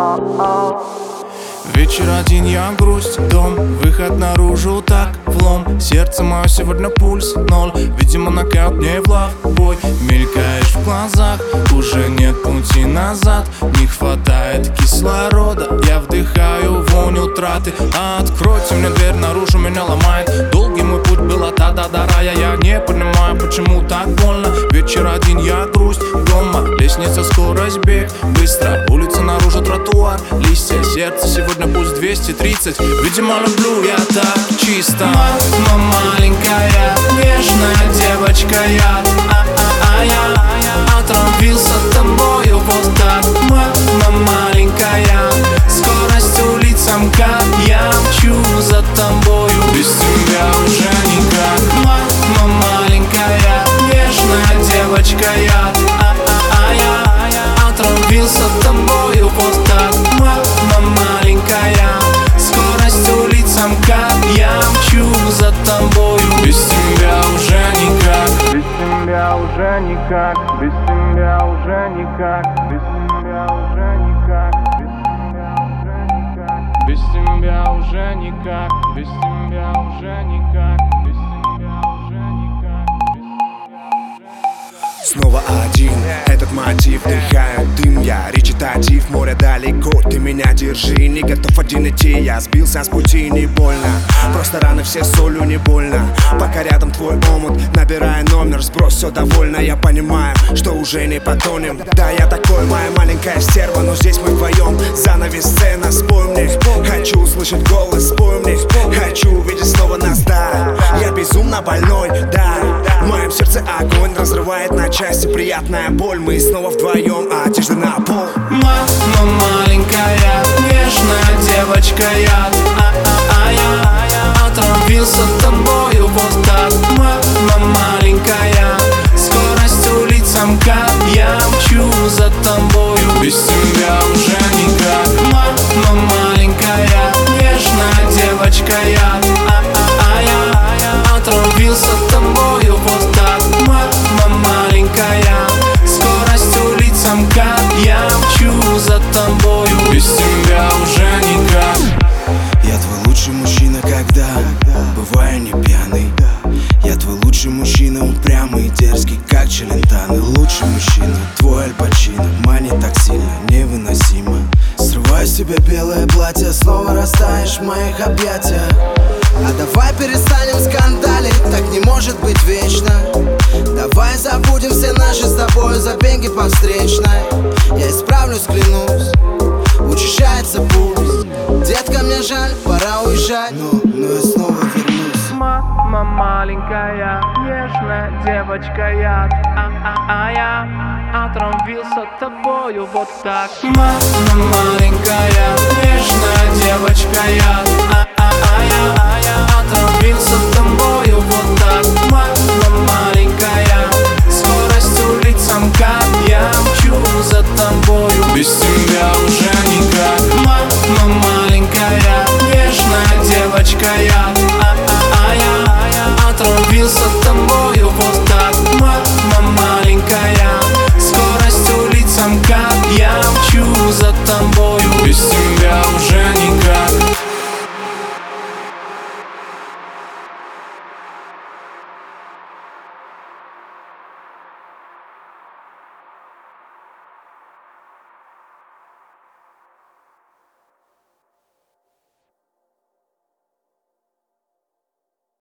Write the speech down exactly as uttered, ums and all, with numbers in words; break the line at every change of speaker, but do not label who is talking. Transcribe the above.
Вечер один, я грусть, дом, выход наружу, так влом. Сердце мое сегодня пульс ноль, видимо нокаут не в лав бой. Мелькаешь в глазах, уже нет пути назад. Не хватает кислорода, я вдыхаю вонь утраты. Откройте мне дверь, наружу меня ломает. Долгий мой путь был от ада до рая. Я не понимаю, почему так больно. Вечер один, я грусть, дома, лестница, скорость, бег. Быстро, улица, наружу, тротуар, листья. Сердце сегодня пульс двести тридцать. Видимо, люблю я так чисто. Мама маленькая, нежная девочка я. А-а-а, я отравился тобою вот так. Мама маленькая, скорость улицам, как я мчу за тобою. Без тебя уже никак. Мама маленькая, нежная девочка я. А-а-а, я отравился тобою вот так. Мама маленькая, скорость улицам, как я мчу за тобою. Без тебя уже никак. Без тебя уже никак. Без тебя уже никак. Без тебя уже никак. Без тебя уже никак. Без тебя уже никак. Без тебя уже никак.
Снова один, этот мотив, дыхаю дым, я речитатив, море далеко, ты меня держи, не готов один идти, я сбился с пути, не больно, просто раны все солью, не больно, пока рядом твой омут, набирая номер, сброс, все довольно, я понимаю, что уже не потонем, да, я такой, моя маленькая стерва, но здесь мы вдвоем, занавес, сцена, спой мне, хочу услышать голос, спой мне, хочу увидеть снова нас, да, я безумно больной, да, в моем сердце огонь разрывает на части, приятная боль, мы снова вдвоем, а одежда на пол.
Мама маленькая, нежная девочка я. А-а-а, я отравился тобою вот так. Мама маленькая, скорость улицам, как я мчу за тобою. Без тебя уже никак. Мама маленькая, нежная девочка я. А-а-а, я отравился тобою вот так. Мама маленькая, скорость улицам, как я мчу за тобою. Без тебя уже никак.
Я твой лучший мужчина, когда бываю не пьяный. Я твой лучший мужчина, упрямый и дерзкий, как Челентано. Лучший мужчина, твой Аль Пачино, манит так сильно, невыносимо. Срываю с тебя белое платье, снова растаешь в моих объятиях. А давай перестанем скандалить, так не может быть вечно. Давай забудем все наши с тобой забеги по встречной. Я исправлюсь, клянусь, учащается пульс. Детка, мне жаль, пора уезжать, но, но я снова вернусь.
Мама маленькая, нежная девочка я. А-а-а, я отравился тобою вот так. Мама маленькая, нежная девочка я. А-а-а, я отравился тобою вот так. Мама маленькая, скорость улицам, как я мчу за тобою. Без тебя